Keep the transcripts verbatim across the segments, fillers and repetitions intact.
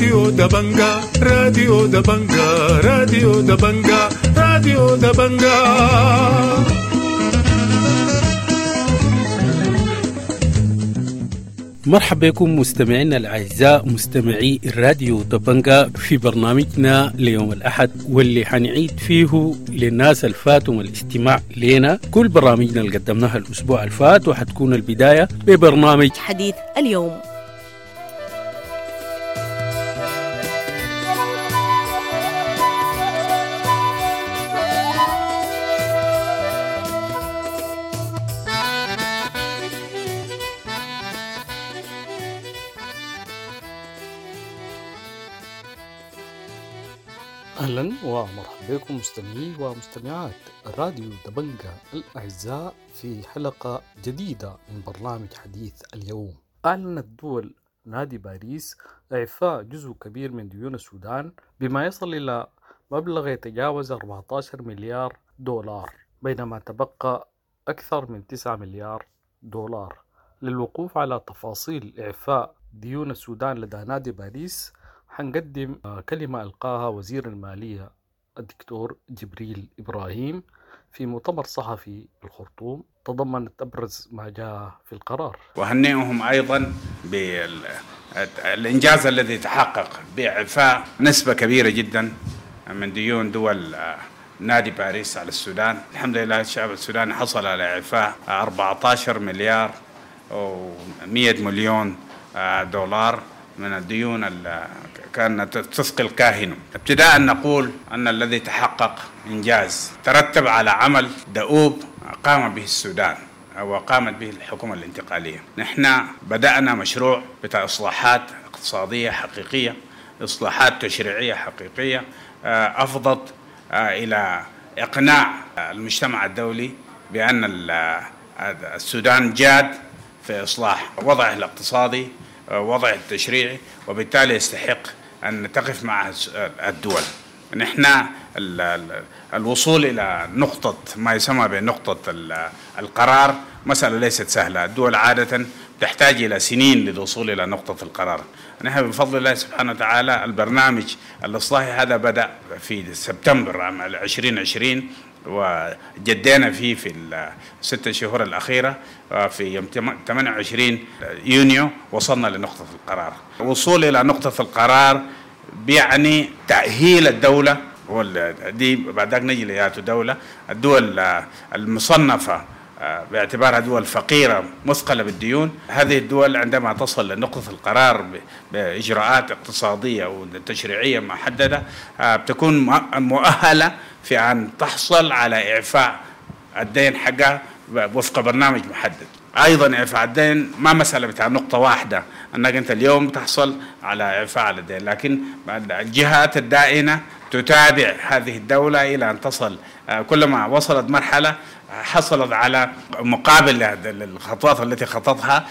راديو دبنجا راديو دبنجا راديو دبنجا راديو دبنجا. مرحبا بكم مستمعينا الأعزاء مستمعي الراديو دبنجا في برنامجنا ليوم الأحد، واللي حنعيد فيه للناس الفاتهم الاستماع لنا كل برامجنا اللي قدمناها الأسبوع الفات، وحتكون البداية ببرنامج حديث اليوم. أهلا ومرحبا بكم مستمعي ومستمعات راديو دبنجا الأعزاء في حلقة جديدة من برنامج حديث اليوم. أعلنت دول نادي باريس إعفاء جزء كبير من ديون السودان بما يصل إلى مبلغ يتجاوز أربعة عشر مليار دولار، بينما تبقى أكثر من تسعة مليار دولار. للوقوف على تفاصيل إعفاء ديون السودان لدى نادي باريس حنقدم كلمة ألقاها وزير المالية الدكتور جبريل إبراهيم في مؤتمر صحفي بالخرطوم تضمنت أبرز ما جاء في القرار. وهنئهم أيضا بالإنجاز الذي تحقق بإعفاء نسبة كبيرة جدا من ديون دول نادي باريس على السودان. الحمد لله الشعب السوداني حصل على إعفاء أربعة عشر مليار ومئة مليون دولار من الديون اللي كانت تثقل كاهنه. ابتداء نقول أن الذي تحقق إنجاز ترتب على عمل دؤوب قام به السودان أو قامت به الحكومة الانتقالية. نحن بدأنا مشروع بتاع إصلاحات اقتصادية حقيقية، إصلاحات تشريعية حقيقية أفضت إلى إقناع المجتمع الدولي بأن السودان جاد في إصلاح وضعه الاقتصادي وضع التشريعي، وبالتالي يستحق أن تقف مع الدول. نحن الوصول إلى نقطة ما يسمى بنقطة القرار مسألة ليست سهلة. الدول عادة تحتاج إلى سنين للوصول إلى نقطة القرار. نحن بفضل الله سبحانه وتعالى البرنامج الإصلاحي هذا بدأ في سبتمبر عام عشرين عشرين، وجدينا فيه في الستة شهور الأخيرة. في يوم ثمانية وعشرين يونيو وصلنا لنقطة القرار. الوصول إلى نقطة القرار بيعني تأهيل الدولة، ودي بعدك نجي ليات دولة الدول المصنفة باعتبارها دول فقيرة مثقلة بالديون. هذه الدول عندما تصل لنقطة القرار بإجراءات اقتصادية وتشريعية محددة بتكون مؤهلة في أن تحصل على إعفاء الدين حقها وفق برنامج محدد. أيضا إعفاء الدين ما مسألة بتاع نقطة واحدة أنك أنت اليوم تحصل على إعفاء على الدين، لكن الجهات الدائنة تتابع هذه الدولة إلى أن تصل، كلما وصلت مرحلة حصلت على مقابل الخطوات التي خطتها،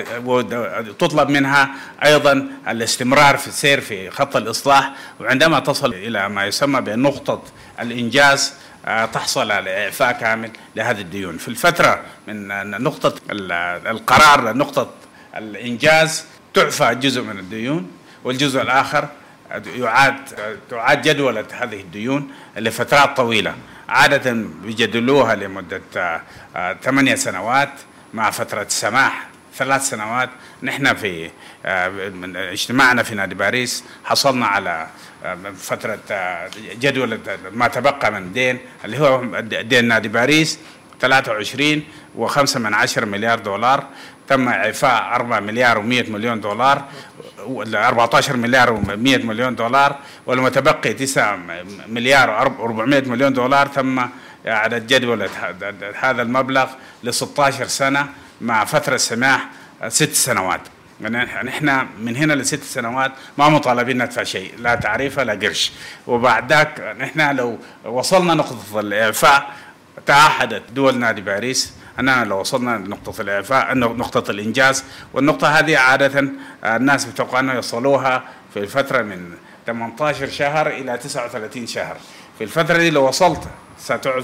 وتطلب منها أيضا الاستمرار في السير في خط الإصلاح، وعندما تصل إلى ما يسمى بنقطة الإنجاز تحصل على إعفاء كامل لهذه الديون. في الفترة من نقطة القرار لنقطة الإنجاز تعفى جزء من الديون، والجزء الآخر يعاد تعاد جدولة هذه الديون لفترات طويلة. عادة بيجدلوها لمدة ثمانية سنوات مع فترة سماح ثلاث سنوات. نحن في من اجتماعنا في نادي باريس حصلنا على فترة جدول ما تبقى من دين اللي هو دين نادي باريس ثلاثة وعشرين وخمسة من عشر مليار دولار. تم إعفاء أربعة مليار ومئة مليون دولار، أربعة عشر مليار ومئة مليون دولار، والمتبقي تسعة مليار وأربعمئة مليون دولار تم إعادة جدولة هذا المبلغ ل ستة عشر سنة مع فترة سماح ست سنوات. نحن من هنا لست سنوات ما مطالبين ندفع شيء، لا تعريفة لا قرش. وبعد ذاك نحن لو وصلنا نقطة الإعفاء تعهدت دول نادي باريس أننا لو وصلنا لنقطة الإعفاء نقطة الإنجاز، والنقطة هذه عادة الناس بتوقع أنه يصلوها في الفترة من ثمانية عشر شهر إلى تسعة وثلاثين شهر. في الفترة دي لو وصلت ستعفى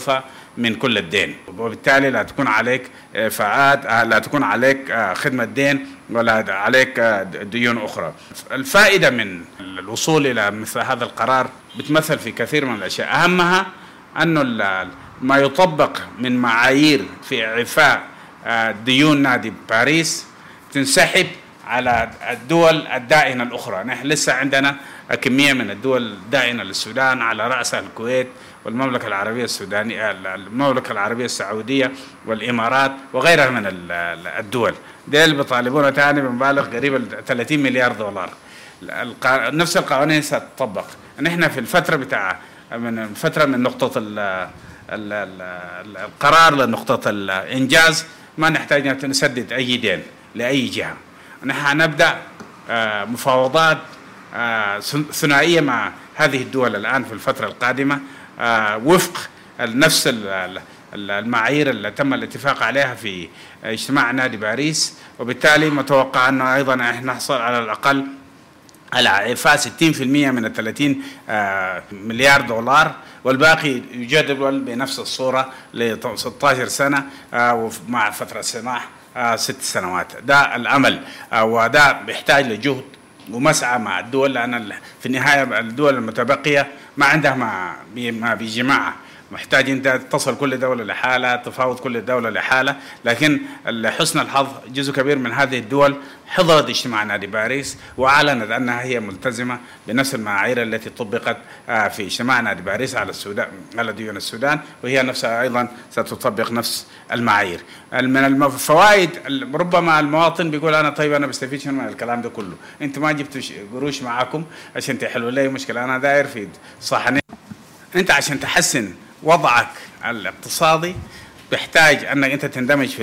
من كل الدين، وبالتالي لا تكون عليك إيفاءات، لا تكون عليك خدمة دين ولا عليك ديون أخرى. الفائدة من الوصول إلى مثل هذا القرار بتمثل في كثير من الأشياء، أهمها أنه ما يطبق من معايير في إعفاء ديون نادي باريس تنسحب على الدول الدائنة الأخرى. نحن لسه عندنا كمية من الدول الدائنة للسودان على رأسها الكويت والمملكة العربية السودانية، المملكة العربية السعودية والإمارات وغيرها من الدول. ديل بيطالبون تاني بمبالغ قريبة ثلاثين مليار دولار. نفس القوانين ستطبق. نحن في الفترة بتاع من فترة من نقطة القرار لنقطة الإنجاز ما نحتاج نسدد أي دين لأي جهة. نحن نبدأ مفاوضات ثنائية مع هذه الدول الآن في الفترة القادمة وفق نفس المعايير اللي تم الاتفاق عليها في اجتماع نادي باريس، وبالتالي متوقع أنه أيضا نحصل على الأقل على إعفاء ستين بالمئة من الثلاثين مليار دولار، والباقي يجدول بنفس الصورة ل ستة عشر سنة ومع فترة سماح ست سنوات. ده الأمل، وده بيحتاج لجهد ومسعى مع الدول، لأن في النهاية الدول المتبقية ما عندها ما بجماعة، محتاج انت تصل كل دولة لحالة، تفاوض كل دولة لحالة. لكن لحسن الحظ جزء كبير من هذه الدول حضرت اجتماع نادي باريس وأعلنت أنها هي ملتزمة بنفس المعايير التي طبقت في اجتماع نادي باريس على السودان، على ديون السودان، وهي نفسها أيضا ستطبق نفس المعايير. من الفوائد ربما المواطن بيقول أنا طيب أنا بستفيد شنو من الكلام ده كله؟ أنت ما جبتوا قروش معاكم عشان تحلوا لي مشكلة، أنا داير في صحنين. أنت عشان تحسن وضعك الاقتصادي بيحتاج أنك أنت تندمج في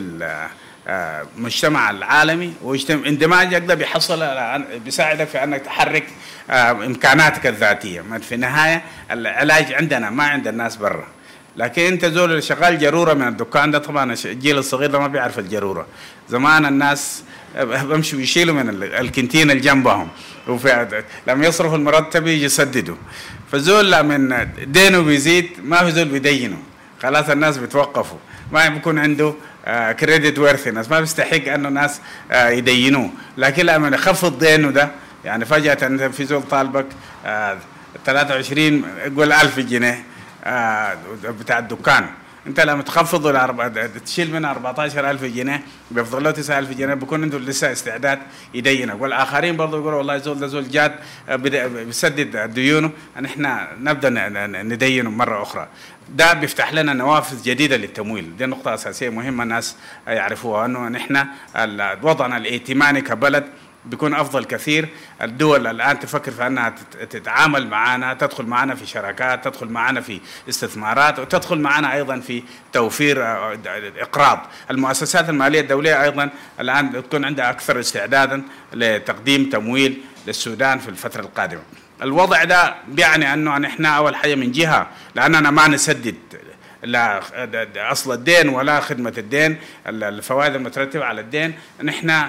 المجتمع العالمي، واندماجك ده بيحصل بيساعدك في أنك تحرك إمكاناتك الذاتية. في النهاية العلاج عندنا ما عند الناس برا، لكن أنت زول اللي شغال جرورة من الدكان ده، طبعا الجيل الصغير ده ما بيعرف الجرورة. زمان الناس بمشوا يشيلوا من الكنتين اللي جنبهم، وفي لما يصرفوا المرتب يجي يسددوا، فزول لما دينه بيزيد ما في زول بيدينه، خلاص الناس بتوقفوا، ما بيكون عنده كريدت ويرثنس، ما بيستحق انه الناس آه يدينوه. لكن لما يخفض دينه ده، يعني فجأة في زول طالبك آه ثلاثة وعشرين يقول ألف جنيه آه بتاع الدكان، انت لما تخفضه لأربعة تشيل منه أربعة عشر ألف جنيه بيفضل له تسعة ألف جنيه، بيكون عنده لسه استعداد يدينك. والآخرين برضه يقولوا والله زول ده زول جاد بيسدد ديونه، نحن نبدأ ندينه مرة أخرى. ده بيفتح لنا نوافذ جديدة للتمويل. دي نقطة أساسية مهمة الناس يعرفوها، أنه نحن وضعنا الائتماني كبلد بيكون أفضل كثير. الدول الآن تفكر في أنها تتعامل معنا، تدخل معنا في شراكات، تدخل معنا في استثمارات، وتدخل معنا أيضا في توفير إقراض. المؤسسات المالية الدولية أيضا الآن تكون عندها أكثر استعدادا لتقديم تمويل للسودان في الفترة القادمة. الوضع ده بيعني أنه نحن أول حاجة من جهة لأننا ما نسدد لا أصل الدين ولا خدمة الدين، الفوائد المترتبة على الدين، نحن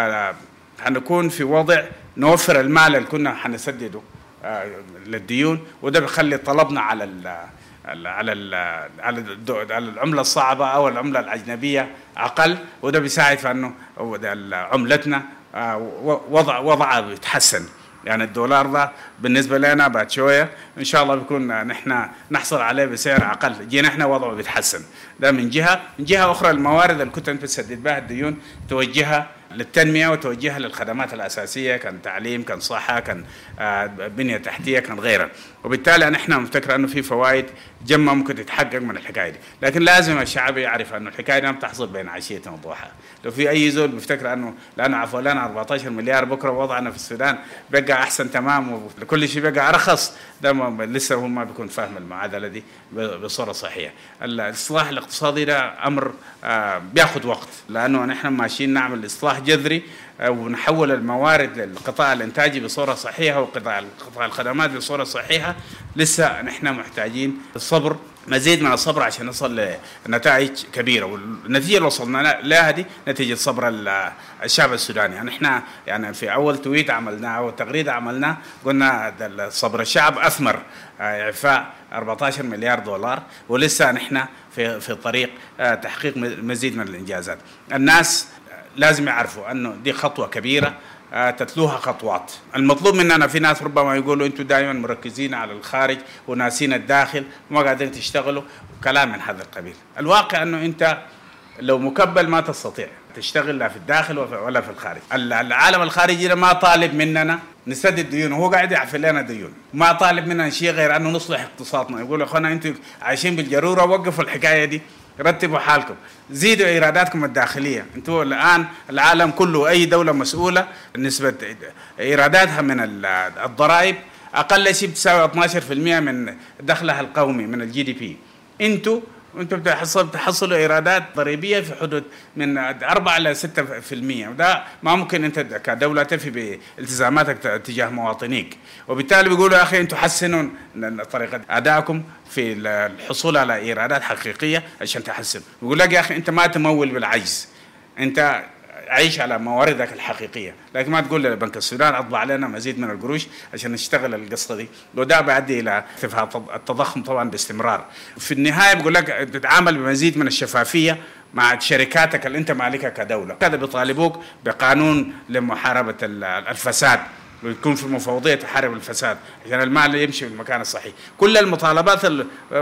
هنكون في وضع نوفر المال اللي كنا حنسدده للديون، وده بيخلي طلبنا على ال على ال على العملة الصعبة أو العملة الأجنبية أقل، وده بيساعد في أنه عملتنا وضع وضعها بيتحسن. يعني الدولار ده بالنسبة لنا بعد شوية إن شاء الله بيكون نحن نحصل عليه بسعر أقل، جينا نحن وضعه بيتحسن. ده من جهة. من جهة أخرى الموارد اللي كنت أنت تسدد بها الديون توجهها للتنمية وتوجهها للخدمات الأساسية، كان تعليم، كان صحة، كان بنية تحتية، كان غيرها. وبالتالي نحن مفتكر أنه في فوائد جمة ممكن تتحقق من الحكاية دي، لكن لازم الشعب يعرف أنه الحكاية دي ما بتحصل بين عشية وضحى. لو في أي زول بيفتكر أنه لأنه عفوا لنا أربعة عشر مليار بكرة وضعنا في السودان بقى أحسن تمام وكل شيء بقى أرخص، ده لسه هو ما بيكون فاهم المعادلة دي بصورة صحيحة. الإصلاح الاقتصادي ده أمر بياخد وقت، لأنه نحن ماشيين نعمل إصلاح جذري ونحول الموارد للقطاع الإنتاجي بصورة صحيحة وقطاع قطاع الخدمات بصورة صحيحة. لسه نحن محتاجين الصبر مزيد من الصبر عشان نصل لنتائج كبيره، والنتيجه اللي وصلنا لها دي نتيجه صبر الشعب السوداني. يعني احنا يعني في اول تويت عملناه او تغريده عملناه قلنا صبر الشعب اثمر اعفاء أربعة عشر مليار دولار، ولسه نحن في في طريق تحقيق مزيد من الانجازات. الناس لازم يعرفوا انه دي خطوه كبيره تتلوها خطوات. المطلوب مننا، في ناس ربما يقولوا انتم دائما مركزين على الخارج وناسين الداخل وما قادرين تشتغلوا، كلام من هذا القبيل. الواقع انه انت لو مكبل ما تستطيع تشتغل لا في الداخل ولا في الخارج. العالم الخارجي ما طالب مننا نسدد ديون، وهو قاعد يعفي لنا ديون، ما طالب مننا شيء غير انه نصلح اقتصادنا. يقول يا اخوانا انتم عايشين بالجروره، وقفوا الحكايه دي، رتبوا حالكم، زيدوا ايراداتكم الداخليه. انتوا الان العالم كله اي دوله مسؤوله نسبه ايراداتها من الضرائب اقل شيء بتساوي اثني عشر بالمئة من دخلها القومي من الجي دي بي. انتوا انتوا بتحصلوا ايرادات ضريبيه في حدود من أربعة إلى ستة بالمئة، وده ما ممكن انت كدوله تفي بالتزاماتك تجاه مواطنيك. وبالتالي بيقولوا يا اخي انتوا حسنوا طريقه ادائكم في الحصول على ايرادات حقيقيه عشان تحسن. بيقول لك يا اخي انت ما تمول بالعجز، انت عيش على مواردك الحقيقيه، لكن ما تقول لبنك السودان اطبع علينا مزيد من القروش عشان نشتغل القصه دي، وده بيؤدي الى ارتفاع التضخم طبعا باستمرار. في النهايه بيقول لك تتعامل بمزيد من الشفافيه مع شركاتك اللي انت مالكها كدوله. هذا بيطالبوك بقانون لمحاربه الفساد، ويكون في مفوضيه تحارب الفساد عشان المال يمشي في المكان الصحيح. كل المطالبات اللي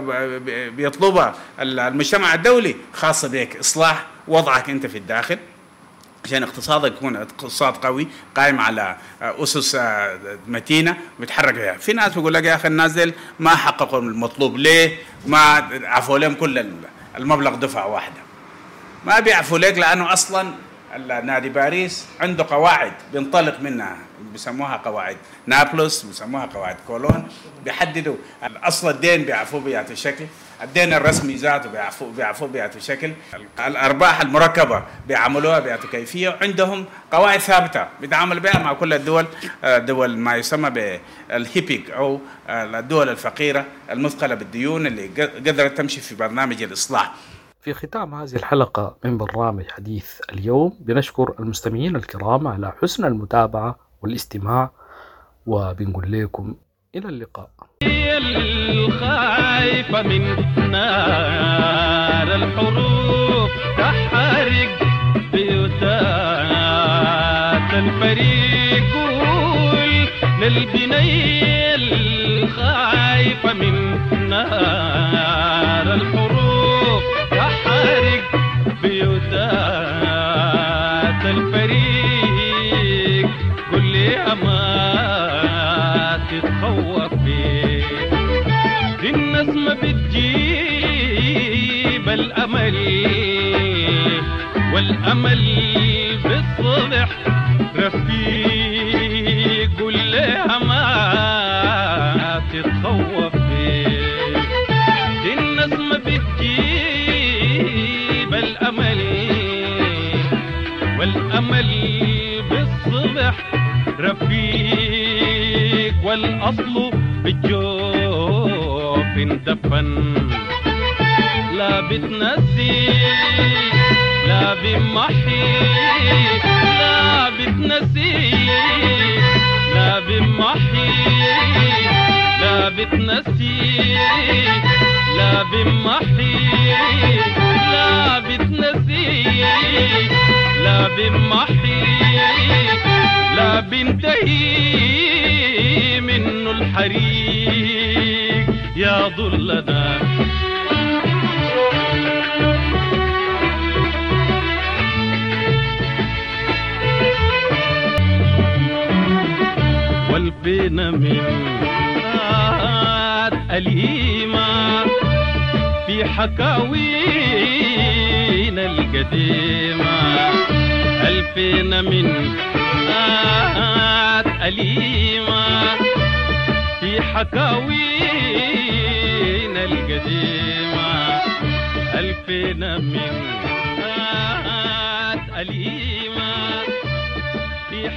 بيطلبها المجتمع الدولي خاصه بك، اصلاح وضعك انت في الداخل عشان اقتصادك يكون اقتصاد قوي قائم على اسس متينه ويتحرك فيها. في ناس بيقول لك يا اخي الناس ديل ما حققوا المطلوب، ليه ما عفوا لهم كل المبلغ دفعه واحده؟ ما بيعفوا لك لانه اصلا نادي باريس عنده قواعد بينطلق منها، بيسموها قواعد نابلس، بيسموها قواعد كولون، بيحددوا اصل الدين بيعفوا بيعطوا شكل، الدين الرسمي ذاته بيعفوا بيعفوا بيعطوا شكل، الارباح المركبه بيعملوها بيعطوا كيفيه، وعندهم قواعد ثابته بيتعامل بها مع كل الدول، دول ما يسمى بالهيبيك او الدول الفقيره المثقله بالديون اللي قدرت تمشي في برنامج الاصلاح. في ختام هذه الحلقة من برنامج حديث اليوم بنشكر المستمعين الكرام على حسن المتابعة والاستماع، وبنقول لكم إلى اللقاء. الخايفة من نار الحروب تحرق بيوتات الفريق، قول للبنية الخايفة من نار الحروب تحرق بيوتات الفريق، قل لي ما تتخوف فيه، دي النسمة بتجيب الأمل، والأمل بالصبح رفيق، قل لي ما تتخوف فيه، دي النسمة بتجيب الأمل، والأمل بالصبح رفيق، والأصل بالجوف اندفن، لا بتنسي لا بمحي، لا بتنسي لا بمحي، لا بتنسي لا بمحي، لا بتنسي لا بمحي، لا بنتهي منه الحريق يا ضلنا. والبينا من آت أليمة في حكاوينا القديمة، ألفين من آت أليمة في حكاوينا القديمة، ألفين من آت أليمة في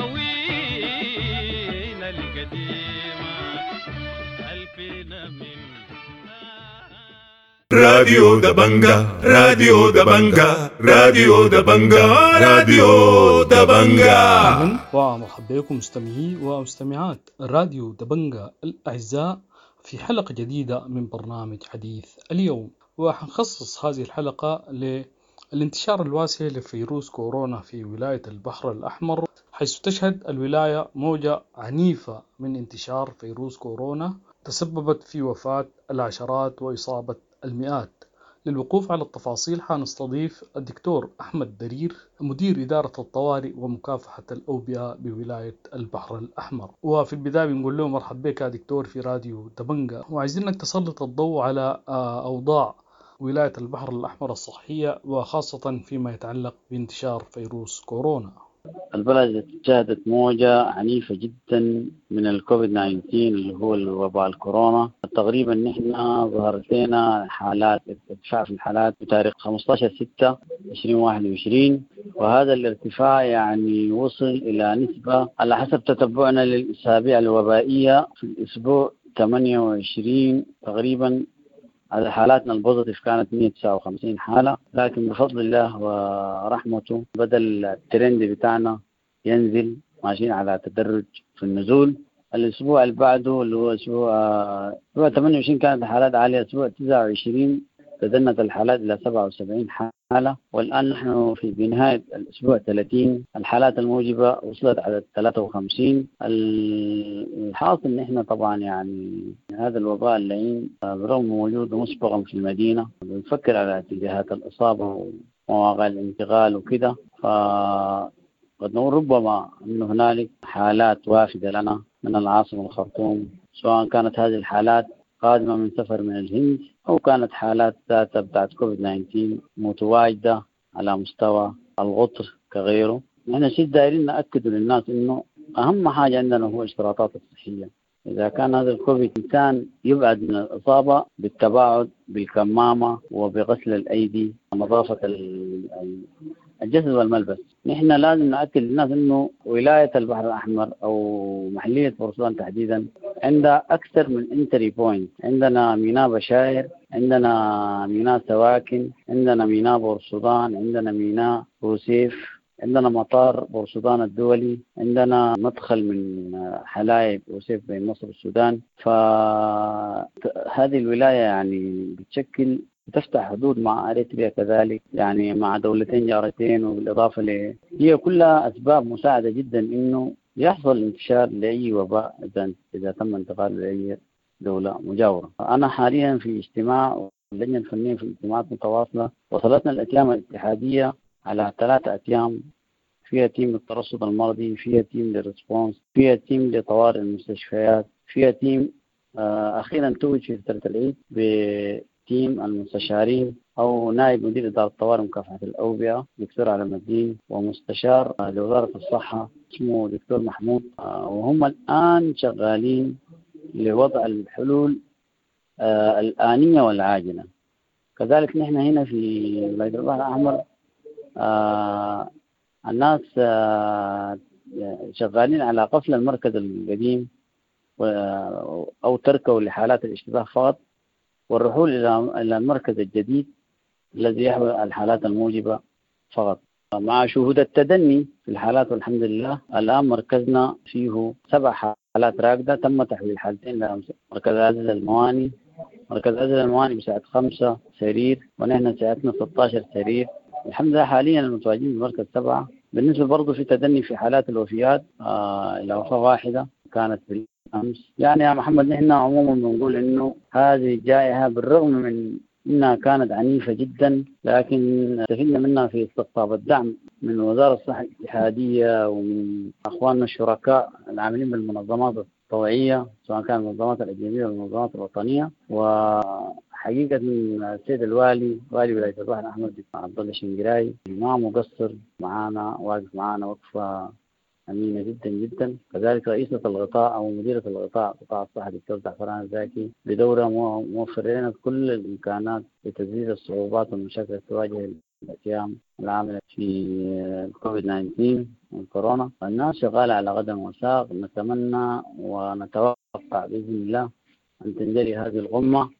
حكاوينا القديمة، ألفين من راديو دبنجا راديو دبنجا راديو دبنجا راديو دبنجا. أهلا ومرحبا بكم مستمعي ومستمعات راديو دبنجا الأعزاء في حلقة جديدة من برنامج حديث اليوم، وحنخصص هذه الحلقة للانتشار الواسع لفيروس كورونا في ولاية البحر الأحمر، حيث تشهد الولاية موجة عنيفة من انتشار فيروس كورونا تسببت في وفاة العشرات وإصابة المئات. للوقوف على التفاصيل حنستضيف الدكتور أحمد درير، مدير إدارة الطوارئ ومكافحة الأوبئة بولاية البحر الأحمر. وفي البداية بنقول له مرحبا بك يا دكتور في راديو دبنجا، وعايزينك تسلط الضوء على أوضاع ولاية البحر الأحمر الصحية، وخاصة فيما يتعلق بانتشار فيروس كورونا. البلد شهدت موجة عنيفة جدا من الكوفيد تسعة عشر اللي هو الوباء الكورونا. تقريبا نحن ظهرت لنا حالات ارتفاع في الحالات بتاريخ خمسة عشر ستة ألفين وواحد وعشرين، وهذا الارتفاع يعني وصل إلى نسبة على حسب تتبعنا للأسابيع الوبائية في الأسبوع ثمانية وعشرين تقريبا. على حالاتنا البوزيتيف كانت مئة وتسعة وخمسين حالة، لكن بفضل الله ورحمته بدأ الترند بتاعنا ينزل، ماشيين على تدرج في النزول. الأسبوع اللي بعده اللي هو أسبوع أسبوع ثمانية وعشرين كانت الحالات عالية، أسبوع تسعة وعشرين تدنت الحالات إلى سبعة وسبعين حالة، والآن نحن في بنهاية الأسبوع ثلاثين الحالات الموجبة وصلت على ثلاثة وخمسين. الحاصل نحن طبعا يعني هذا الوباء اللعين برغم وجوده مسبقا في المدينة بنفكر على اتجاهات الإصابة ومواقع الانتقال وكده، فقد نقول ربما أن هنالك حالات وافدة لنا من العاصمة الخرطوم، سواء كانت هذه الحالات قادمة من سفر من الهند أو كانت حالات ذات بتاعت كوفيد تسعة عشر متواجدة على مستوى الغطر كغيره. نحن شيء دايرين نأكد للناس إنه أهم حاجة عندنا هو الاشتراطات الصحية. إذا كان هذا الكوفيد إنسان يبعد من الإصابة بالتباعد بالكمامة وبغسل الأيدي ونظافة الجسد والملبس. نحن لازم نأكد للناس إنه ولاية البحر الأحمر أو محلية بورسودان تحديدا عندها أكثر من انتري بوينت. عندنا ميناء بشاير، عندنا ميناء سواكن، عندنا ميناء بورسودان، عندنا ميناء روسيف، عندنا مطار بورسودان الدولي، عندنا مدخل من حلايب روسيف بين مصر والسودان. فهذه الولاية يعني بتشكل تفتح حدود مع أريتريا كذلك، يعني مع دولتين جارتين، وبالإضافة ل هي كلها أسباب مساعدة جدا إنه يحصل انتشار لأي وباء إذا إذا تم انتقال لأي دولة مجاورة. أنا حاليا في اجتماع اللجنة الفنية في اجتماعات متواصلة، وصلتنا الأتيام الاتحادية على ثلاثة أتيام، فيها تيم للترصد المرضي، فيها تيم للريسبونس، فيها تيم لطوارئ المستشفيات، فيها تيم آه أخيرا توج في فترة العيد بتيم المستشارين أو نائب مدير إدارة الطوارئ ومكافحة الأوبئة دكتور علي الدين، ومستشار آه لوزارة الصحة اسمه دكتور محمود، آه وهم الآن شغالين لوضع الحلول آه الآنية والعاجلة. كذلك نحن هنا في ولاية البحر الأحمر آه الناس آه شغالين على قفل المركز القديم أو تركه لحالات الاشتباه فقط، والرحول إلى المركز الجديد الذي يحوي الحالات الموجبة فقط، مع شهود التدني في الحالات. والحمد لله الآن مركزنا فيه سبع حالات راكدة تم تحويل حالتين لمركز عزل المواني. مركز عزل المواني بسعة خمسة سرير، ونحن سعتنا ستة عشر سرير. الحمد لله حاليا المتواجدين بمركز سبعة. بالنسبة برضو في تدني في حالات الوفيات آه إلى وفاة واحدة كانت بالأمس. يعني يا محمد نحن عموما بنقول إنه هذه الجائحة بالرغم من إنها كانت عنيفة جدا، لكن استفدنا منها في استقطاب الدعم من وزارة الصحة الاتحادية ومن أخواننا الشركاء العاملين بالمنظمات الطوعية، سواء كانت المنظمات الأجنبية أو المنظمات الوطنية. وحقيقة السيد الوالي والي ولاية البحر الأحمر عبد الله الشنقراي ما مقصر معانا، واقف معانا وقفة أمينة جدا جدا. كذلك رئيسة الغطاء أو مديرة الغطاء قطاع الصحة دكتور زعفران الزاكي بدورة موفر لنا كل الإمكانات لتسديد الصعوبات والمشاكل التي تواجه الأيام العاملة في كوفيد تسعة عشر والكورونا. الناس شغالة على قدم وساق. نتمنى ونتوقع بإذن الله أن تنجلي هذه الغمة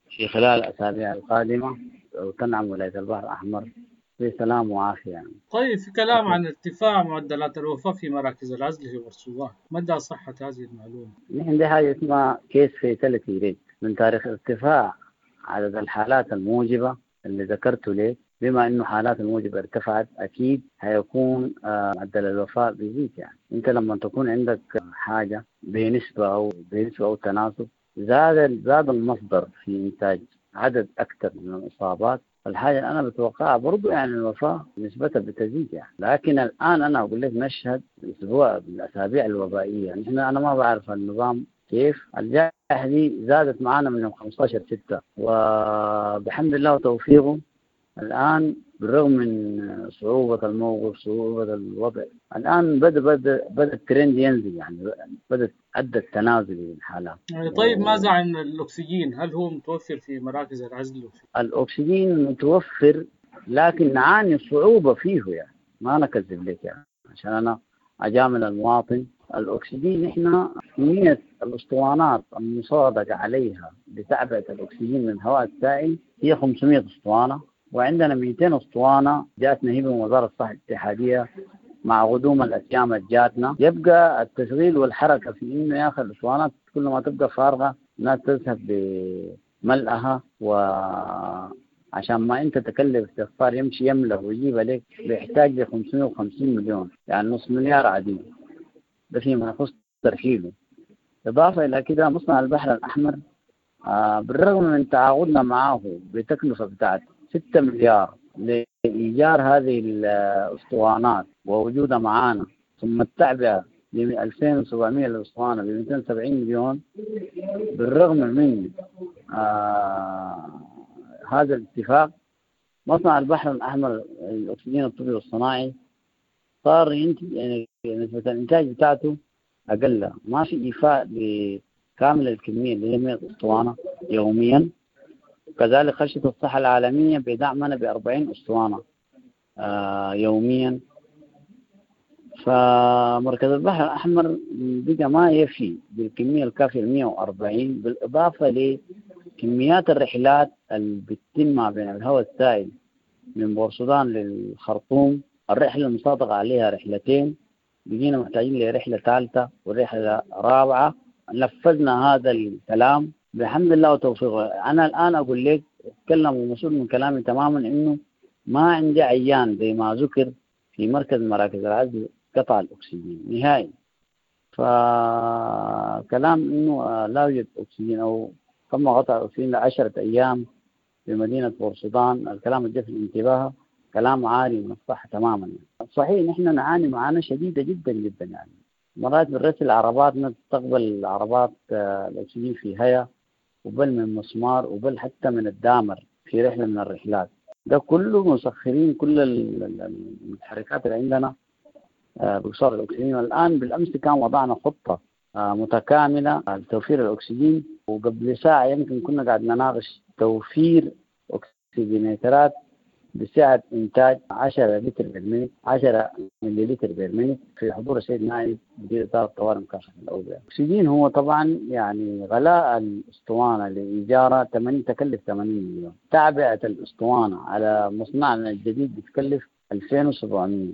في خلال الأسابيع القادمة وتنعم ولاية البحر الأحمر بسلام وعافية يعني. طيب، في كلام عن ارتفاع معدلات الوفاة في مراكز العزل في بورسودان، مدى صحة هذه المعلومة؟ نحن دي حاجة اسمها كيس فيتاليتي ريت من تاريخ ارتفاع عدد الحالات الموجبة اللي ذكرته لك. بما انه حالات الموجبة ارتفعت اكيد هيكون معدل الوفاة بيزيد. يعني انت لما تكون عندك حاجة بنسبة او بنسبة او تناسب زاد زاد المصدر في انتاج عدد اكثر من الاصابات، الحاجة اللي أنا بتوقعها برضو يعني الوفاة نسبتها بتزيد يعني. لكن الآن أنا أقول لك نشهد أسبوع بالأسابيع الوبائية يعني. إحنا أنا ما بعرف النظام كيف الجائحة دي زادت معانا من يوم خمسة عشر ستة، وبحمد الله وتوفيقه الآن بالرغم من صعوبة الموقف صعوبة الوضع الآن بدأ بدأ بدأ الترند ينزل يعني، بدأ أدى التنازل للحالات. طيب، ماذا عن الأكسجين؟ هل هو متوفر في مراكز العزل؟ الأكسجين متوفر لكن نعاني صعوبة فيه يعني، ما نكذب لك يعني عشان أنا أجامل المواطن. الأكسجين إحنا كمية الأسطوانات المصادقة عليها لتعبئة الأكسجين من الهواء السائل هي خمسمائة أسطوانة، وعندنا مئتين أسطوانة جاتنا هي من وزارة الصحة الاتحادية مع غدوم الأسيام جاتنا. يبقى التشغيل والحركة في إنه ياخذ الأسطوانات كل ما تبقى فارغة الناس تذهب بملئها، وعشان ما أنت تكلف تختار يمشي يملأ ويجيب عليك بيحتاج ل خمسمائة وخمسين مليون يعني نص مليار عادي. ده فيما يخص ترحيله. إضافة إلى كده مصنع البحر الأحمر آه بالرغم من تعاقدنا معه بتكلفة بتاعت ستة مليار لإيجار هذه الأسطوانات ووجودها معانا، ثم التعبئة ب ألفين وسبعمائة الأسطوانة ب مئتين وسبعين مليون، بالرغم من آه هذا الاتفاق مصنع البحر الأحمر الأكسجين الطبي والصناعي صار ينتج يعني نسبة الإنتاج بتاعته أقل، ما في إيفاء بكامل الكمية اللي هي مئة أسطوانة يوميا. كذلك خشية الصحة العالمية بدعمنا بأربعين أسطوانة آه يوميا. فمركز البحر الأحمر بقى ما يفي بالكمية الكافية مئة وأربعين، بالإضافة لكميات الرحلات اللي بتتم ما بين الهواء السائل من بورسودان للخرطوم. الرحلة المصادقة عليها رحلتين، بقينا محتاجين لرحلة ثالثة ورحلة رابعة. نفذنا هذا الكلام بحمد الله وتوفيقه. أنا الآن أقول لك أتكلم ومسؤول من كلامي تماما إنه ما عندي عيان زي ما ذكر في مركز مراكز العزل قطع الأكسجين نهائي. فكلام إنه لا يوجد أكسجين أو تم قطع الأكسجين لعشرة أيام في مدينة بورسودان، الكلام اللي في الانتباه كلام عالي من الصحة تماما يعني. صحيح نحن نعاني معاناة شديدة جدا جدا يعني، مرات بنرسل عرباتنا تستقبل عربات الأكسجين في هيا وبل من مسمار وبل حتى من الدامر في رحلة من الرحلات. ده كله مسخرين كل المتحركات اللي عندنا بوصول الأكسجين. والآن بالأمس كان وضعنا خطة متكاملة لتوفير الأكسجين، وقبل ساعة يمكن كنا قاعد نناقش توفير أكسجينيترات بسعة إنتاج عشرة لتر بالمينت عشرة ملي لتر بالمينت في حضور السيد نائب مدير إدارة الطوارئ مكافحة الأوبئة. الأكسجين هو طبعا يعني غلاء الأسطوانة لإيجارها ثمانين تكلف ثمانين مليون، تعبئة الأسطوانة على مصنعنا الجديد بتكلف ألفين وسبعمائة.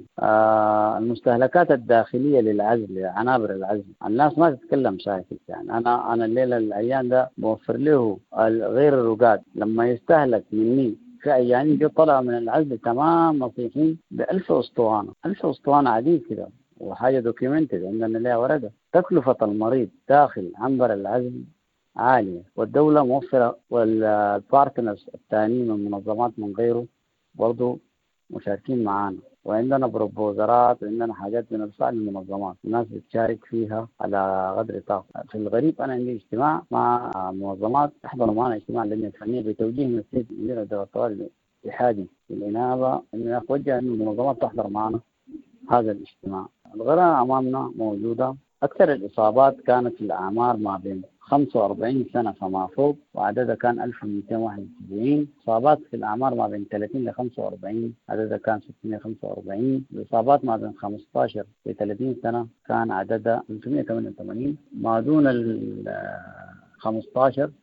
آه المستهلكات الداخلية للعزل عنابر العزل الناس ما تتكلم ساكت يعني. أنا أنا الليلة الأيام ده بوفر له غير الرقاد لما يستهلك مني في عيانين جو طلعوا من العزل تمام نصيحين بألف أسطوانة، ألف أسطوانة عديد كده وحاجة دوكيومنتد عندنا لها ورقة. تكلفة المريض داخل عنبر العزل عالية، والدولة موفرة، والبارتنرز الثانيين من منظمات من غيره برضو مشاركين معانا، وعندنا بروبوزرات وعندنا حاجات بندفع للمنظمات الناس بتشارك فيها على قدر طاقة. في الغريب أنا عندي اجتماع مع منظمات تحضروا معنا اجتماع لجنة فنية بتوجيه من السيد مدير إدارة الطوارئ الاتحادي في الإنابة إنه يتوجه إن المنظمات تحضر معنا هذا الاجتماع. الغرامة أمامنا موجودة. أكثر الإصابات كانت في الأعمار ما بين خمسة وأربعين سنة فما فوق، وعددها كان ألف ومئتين وواحد وسبعين. إصابات في الأعمار ما بين ثلاثين إلى خمسة وأربعين عددها كان ستمائة وخمسة وأربعين. الإصابات ما بين خمسة عشر إلى ثلاثين سنة كان عددها ثلاثمائة وثمانية وثمانين. ما دون ال خمسة عشر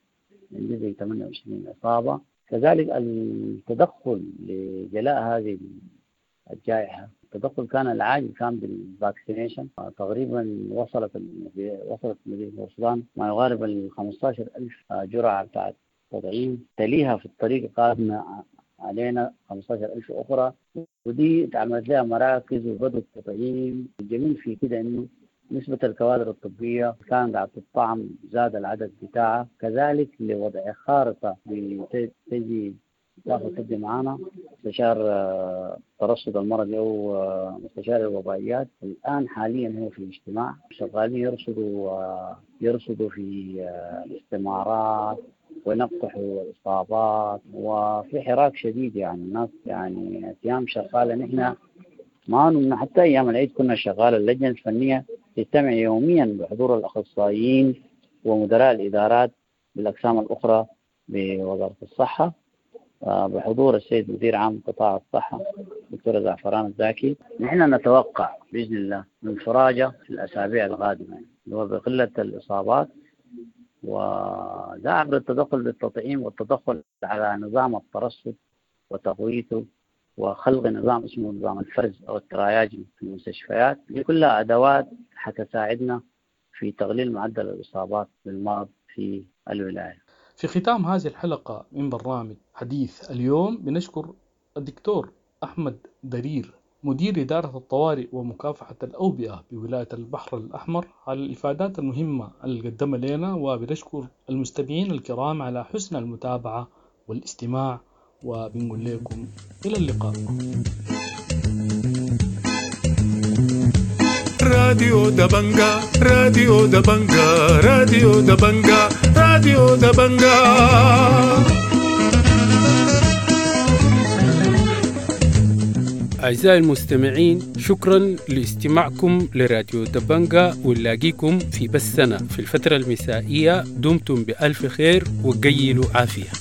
عندي زي ثمانية وعشرين إصابة. كذلك التدخل لجلاء هذه الجائحة، التدخل كان العاجل كان بالفاكسينيشن. تقريبا وصلت وصلت مدينة السودان ما يقارب ال خمسة عشر ألف جرعة بتاعت تطعيم، تليها في الطريق القادمة علينا خمسة عشر ألف أخرى، ودي تعملت لها مراكز وبدأ التطعيم. الجميل في كده إنه نسبة الكوادر الطبية كان قاعد تطعم، زاد العدد بتاعها. كذلك لوضع خارطة تجي تاخذ تبدي معانا مستشار ترصد المرض أو مستشار الوبائيات، الآن حاليا هو في اجتماع شغالين يرصدوا يرصدوا في الاستمارات وينقحوا الإصابات، وفي حراك شديد. يعني الناس يعني أيام شغالة، نحن ما حتى أيام العيد كنا شغالة. اللجنة الفنية تجتمع يوميا بحضور الأخصائيين ومدراء الإدارات بالأقسام الأخرى بوزارة الصحة، بحضور السيد مدير عام قطاع الصحة دكتورة زعفران الزاكي. نحن نتوقع بإذن الله انفراجة في الأسابيع القادمة، اللي هو بقلة الإصابات، وده عبر التدخل بالتطعيم والتدخل على نظام الترصد وتقويته وخلق نظام اسمه نظام الفرز أو التراياجي في المستشفيات. دي كلها أدوات حتساعدنا في تقليل معدل الإصابات بالمرض في الولاية. في ختام هذه الحلقة من برنامج حديث اليوم بنشكر الدكتور أحمد درير مدير إدارة الطوارئ ومكافحة الأوبئة بولاية البحر الأحمر على الإفادات المهمة اللي قدمها لنا، وبنشكر المستمعين الكرام على حسن المتابعة والاستماع، وبنقول لكم إلى اللقاء. راديو دبنجا راديو دبنجا راديو دبنجا راديو دبنجا. أعزائي المستمعين، شكرا لاستماعكم لراديو دبنجا، ونلاقيكم في بثنا في الفترة المسائية. دمتم بألف خير وقيلوا عافية.